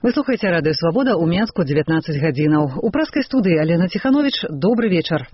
Вы слухаеце радыё Свабода ў Менску 19 гадзінаў. У праскай студыі Алена Ціхановіч. Добры вечар.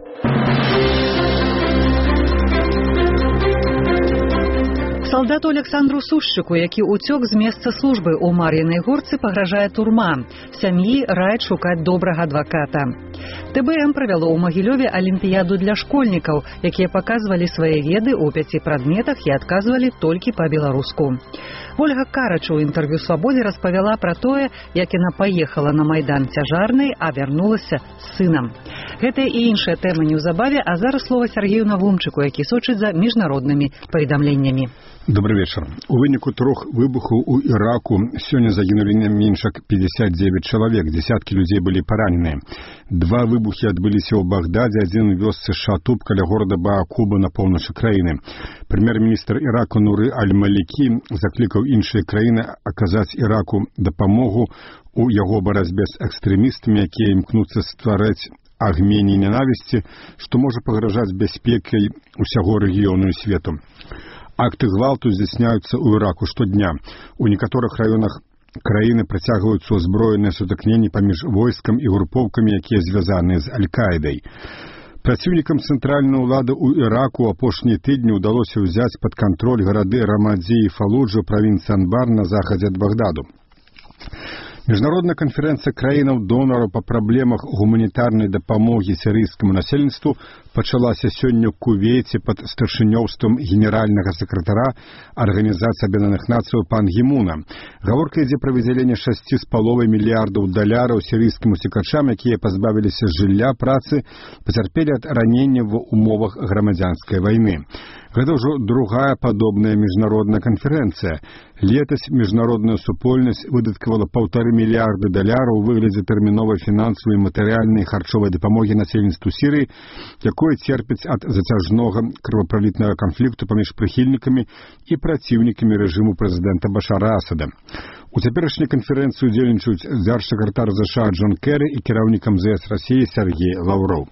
Салдату Александру Сушчыку, які ўцёк з месца службы ў Мар'інай Горцы, пагражае турма. Сям'і раяць шукаць добрага адваката. ТБМ правяло ў Магілёве алімпіяду для школьнікаў, якія паказвалі свае веды ў 5 прадметах і адказвалі толькі па-беларуску. Ольга Карач у інтэрв'ю «Свабодзе» распавяла пра тое, як яна паехала на майдан цяжарнай, а вярнулася з сынам. Гэтыя і іншыя тэмы неўзабаве, а зараз слова Сергею Навумчыку, які сочыць за міжнароднымі паведамленнямі. Добрый вечер. У выніку 3 выбухаў у Іраку сёння загінулі не менш як 59 чалавек, десяткі людзей былі параненыя. 2 выбухі адбыліся ў Багдадзе, адзін у вёсцы Шатуб каля горада Баакуба на поўначы краіны. Прэм'ер-міністр Іраку Нуры Аль-Малікі заклікаў іншыя краіны аказаць Іраку дапамогу у яго барацьбе з экстрэмістамі, якія імкнуцца ствараць агменні ненавісці, што можа пагражаць бяспекай усяго рэгіёну і свету. Акты гвалту здзяйсняюцца ў Іраку штодня. У некаторых раёнах краіны працягваюцца ўзброеныя сутыкненні паміж войскам і групоўкамі, якія звязаныя з Аль-Каідай. Праціўнікам цэнтральнай улады ў Іраку апошнія тыдні ўдалося ўзяць пад кантроль гарады Рамадзі і Фалуджа, правінцыі Анбар на захадзе ад Багдаду. Міжнародная канферэнцыя краінаў-донараў па праблемах гуманітарнай дапамогі сірыйскаму насельніцтву пачалася сёння ў Кувейце пад старшынёўствам генеральнага сакратара Арганізацыі Аб'яднаных Нацыяў пан Гі-Муна. Гаворка ідзе пра выдзяленне $6,5 мільярдаў сірыйскім уцекачам, якія пазбавіліся жылля, працы, пацярпелі ад ранення ва ўмовах грамадзянскай вайны. Гэта ўжо другая падобная міжнародная канферэнцыя. Летась міжнародная супольнасць выдаткавала $1,5 мільярда ў выглядзе тэрміновай фінансавай, матэрыяльнай і харчовай дапамогі насельніцтву Сірыі, якое церпіць ад зацяжнога крывапралітнага канфлікту паміж прыхільнікамі і праціўнікамі рэжыму прэзідэнта Башара Асада. У цяперашняй канферэнцыі удзельнічаюць дзяржсакратар ЗША Джон Кэры і кіраўнік МЗС Расіі Сергей Лаўроў.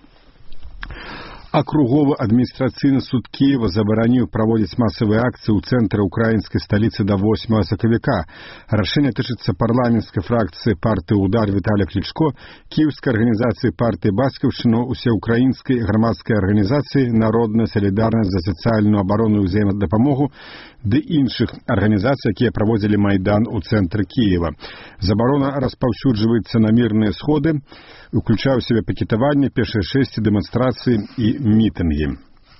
Акруговы адміністрацыйны суд Кіева забараніў праводзіць масавыя акцыі ў цэнтры украінскай сталіцы да 8 сакавіка. Рашэнне тычыцца парламенцкай фракцыі партыі «Удар» Віталія Клічко, кіеўскай арганізацыі партыі «Бацькаўшчына», усеўкраінскай грамадскай арганізацыі «Народная салідарнасць за сацыяльную абарону і ўзаемадапамогу» ды іншых арганізацый, якія праводзілі майдан у цэнтры Кіева. Забарона распаўсюджваецца на мірныя сходы, уключае ў сябе пікетаванне, пешыя шэсці, дэманстрацыі і мітынгі.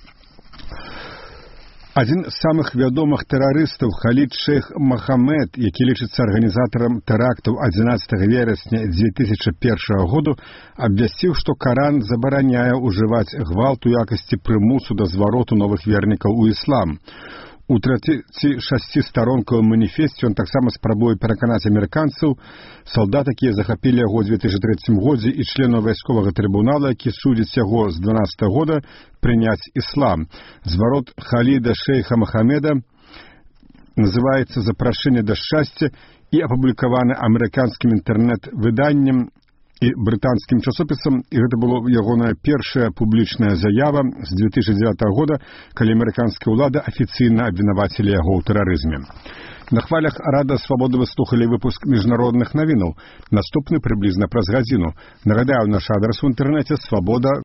Адзін з самых вядомых тэрарыстаў, Халід Шейх Махамед, які лічыцца арганізатарам тэрактаў 11 верасня 2001 году, абвясціў, што Каран забараняе ўжываць гвалт у якасці прымусу да звароту новых вернікаў у іслам. У 36-старонкавым маніфесце ён таксама спрабуе пераканаць амерыканцаў, салдат, якія захапілі яго ў 2003 годзе, і членаў вайсковага трыбунала, які судзіць яго з 12 года, прыняць іслам. Зварот Халіда Шейха Махамеда называецца «Запрашэнне да шчасця» і апублікаваны амерыканскім інтэрнэт-выданнем і брытанскім часопісам, і гэта была ягоная першая публічная заява з 2009 года, калі амерыканскія ўлады афіцыйна абвінавацілі яго ў тэрарызме. На хвалях Рада Свабоды вы слухалі выпуск міжнародных навінаў. Наступны прыблізна праз гадзіну. Нагадаю, наш адрас у інтэрнэце свабода.орг.